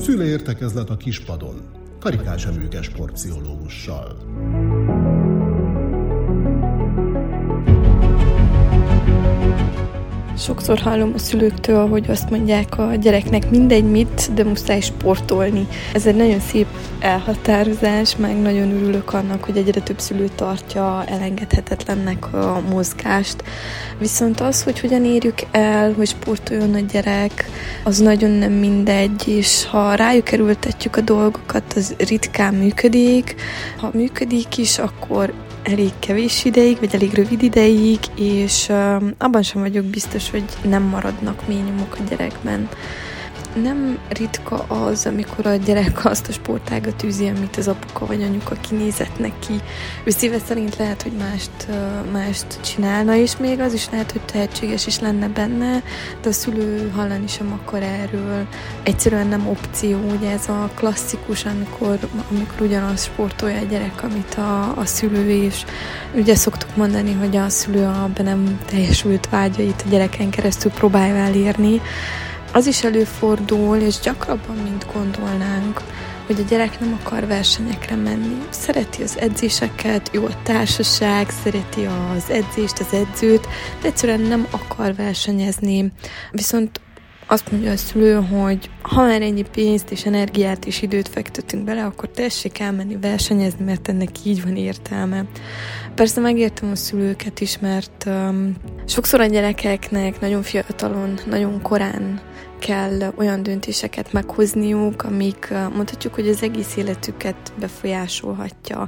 Szülőértekezlet a Kispadon, Karikás Emőke sportpszichológussal. Sokszor hallom a szülőktől, hogy azt mondják a gyereknek mindegy mit, de muszáj sportolni. Ez egy nagyon szép elhatározás, meg nagyon örülök annak, hogy egyre több szülő tartja elengedhetetlennek a mozgást. Viszont az, hogy hogyan érjük el, hogy sportoljon a gyerek, az nagyon nem mindegy, és ha rájuk erőltetjük a dolgokat, az ritkán működik. Ha működik is, akkor elég kevés ideig, vagy elég rövid ideig, és abban sem vagyok biztos, hogy nem maradnak mély nyomok a gyerekben. Nem ritka az, amikor a gyerek azt a sportágat űzi, amit az apuka vagy anyuka kinézett neki. Ő szíve szerint lehet, hogy mást csinálna, és még az is lehet, hogy tehetséges is lenne benne, de a szülő hallani sem akar erről. Egyszerűen nem opció, ugye ez a klasszikus, amikor ugyanaz sportolja a gyerek, amit a szülő, és ugye szoktuk mondani, hogy a szülő a be nem teljesült vágyait a gyereken keresztül próbálja elérni. Az is előfordul, és gyakrabban, mint gondolnánk, hogy a gyerek nem akar versenyekre menni. Szereti az edzéseket, jó a társaság, szereti az edzést, az edzőt, de egyszerűen nem akar versenyezni. Viszont azt mondja a szülő, hogy ha már ennyi pénzt és energiát és időt fektetünk bele, akkor tessék elmenni versenyezni, mert ennek így van értelme. Persze megértem a szülőket is, mert sokszor a gyerekeknek nagyon fiatalon, nagyon korán kell olyan döntéseket meghozniuk, amik mondhatjuk, hogy az egész életüket befolyásolhatja.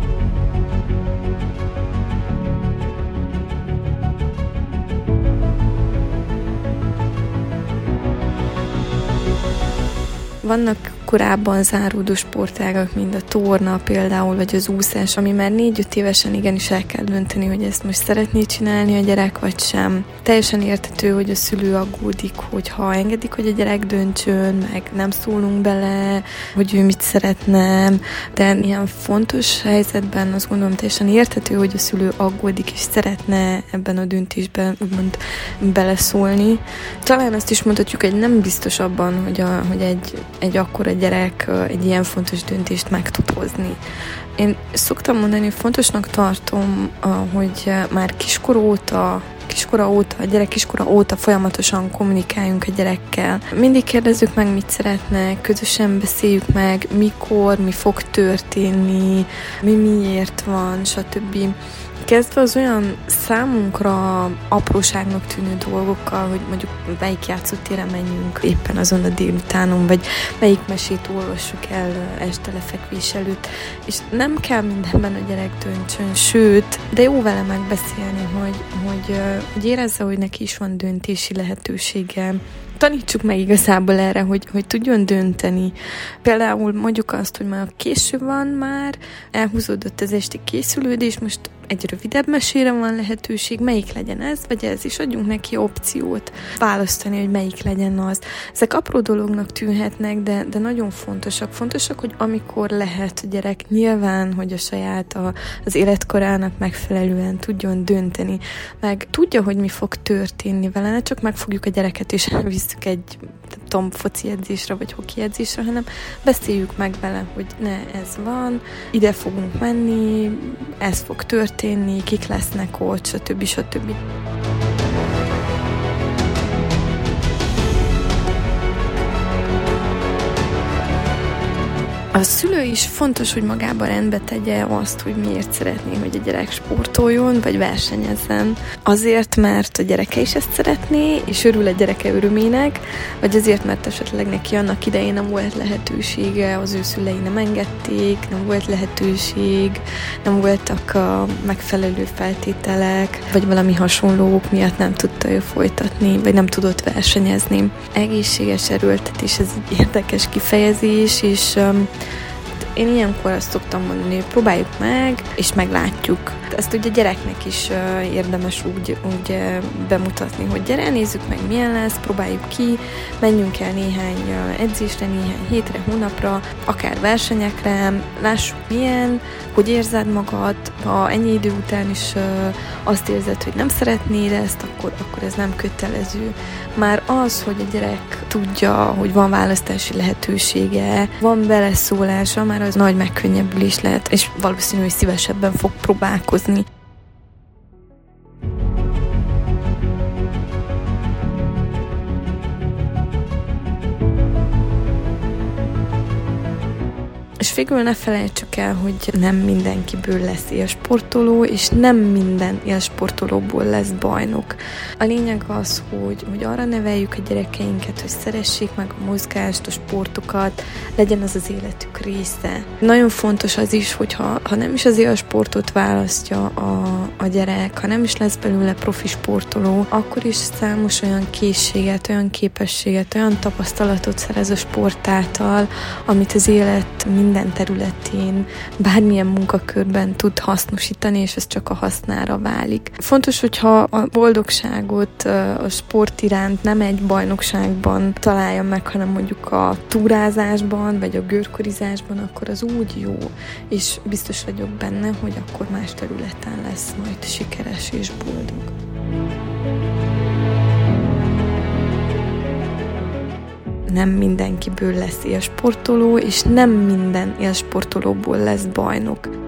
Vannak korábban záródó sportágak, mint a torna például, vagy az úszás, ami már 4-5 évesen igenis el kell dönteni, hogy ezt most szeretné csinálni a gyerek, vagy sem. Teljesen érthető, hogy a szülő aggódik, hogyha engedik, hogy a gyerek döntsön, meg nem szólunk bele, hogy ő mit szeretne, de ilyen fontos helyzetben azt gondolom teljesen érthető, hogy a szülő aggódik, és szeretne ebben a döntésben úgymond beleszólni. Talán azt is mondhatjuk, hogy nem biztos abban, hogy egy akkora gyerek egy ilyen fontos döntést meg tud hozni. Én szoktam mondani, hogy fontosnak tartom, hogy már kiskora óta folyamatosan kommunikáljunk a gyerekkel. Mindig kérdezzük meg, mit szeretne, közösen beszéljük meg, mikor, mi fog történni, mi miért van, stb. Kezdve az olyan számunkra apróságnak tűnő dolgokkal, hogy mondjuk melyik játszótéren menjünk éppen azon a délutánon, vagy melyik mesét olvassuk el este lefekvés előtt. És nem kell mindenben a gyerek döntsön, sőt, de jó vele megbeszélni, hogy érezze, hogy neki is van döntési lehetősége. Tanítsuk meg igazából erre, hogy tudjon dönteni. Például mondjuk azt, hogy már késő van már, elhúzódott az esti készülődés, most egy rövidebb mesére van lehetőség, melyik legyen ez, vagy ez is, adjunk neki opciót választani, hogy melyik legyen az. Ezek apró dolognak tűnhetnek, de nagyon fontosak. Fontosak, hogy amikor lehet a gyerek nyilván, hogy a saját az életkorának megfelelően tudjon dönteni, meg tudja, hogy mi fog történni vele, ne csak megfogjuk a gyereket és elvisszük egy foci edzésre vagy hoki edzésre, hanem beszéljük meg vele, hogy ne, ez van, ide fogunk menni, ez fog történni, kik lesznek ott, stb. A szülő is fontos, hogy magába rendbe tegye azt, hogy miért szeretné, hogy a gyerek sportoljon, vagy versenyezzen. Azért, mert a gyereke is ezt szeretné, és örül a gyereke örömének, vagy azért, mert esetleg neki annak idején nem volt lehetősége, az ő szülei nem engedték, nem volt lehetőség, nem voltak a megfelelő feltételek, vagy valami hasonlók miatt nem tudta ő folytatni, vagy nem tudott versenyezni. Egészséges erőltetés, ez egy érdekes kifejezés, és Én ilyenkor azt szoktam mondani, hogy próbáljuk meg, és meglátjuk. Ezt ugye a gyereknek is érdemes úgy bemutatni, hogy gyere, nézzük meg, milyen lesz, próbáljuk ki, menjünk el néhány edzésre, néhány hétre, hónapra, akár versenyekre, lássuk milyen, hogy érzed magad, ha ennyi idő után is azt érzed, hogy nem szeretnéd ezt, akkor ez nem kötelező. Már az, hogy a gyerek tudja, hogy van választási lehetősége, van beleszólása, már az nagy megkönnyebbülés lehet, és valószínű, hogy szívesebben fog próbálkozni. És végül ne felejtsük el, hogy nem mindenkiből lesz élsportoló, és nem minden élsportolóból lesz bajnok. A lényeg az, hogy arra neveljük a gyerekeinket, hogy szeressék meg a mozgást, a sportokat, legyen az az életük része. Nagyon fontos az is, hogy ha nem is az élsportot választja a gyerek, ha nem is lesz belőle profi sportoló, akkor is számos olyan készséget, olyan képességet, olyan tapasztalatot szerez a sport által, amit az élet minden területén, bármilyen munkakörben tud hasznosítani, és ez csak a hasznára válik. Fontos, hogyha a boldogságot a sport iránt nem egy bajnokságban találja meg, hanem mondjuk a túrázásban, vagy a görkorizásban, akkor az úgy jó, és biztos vagyok benne, hogy akkor más területen lesz majd sikeres és boldog. Nem mindenkiből lesz élsportoló, és nem minden élsportolóból lesz bajnok.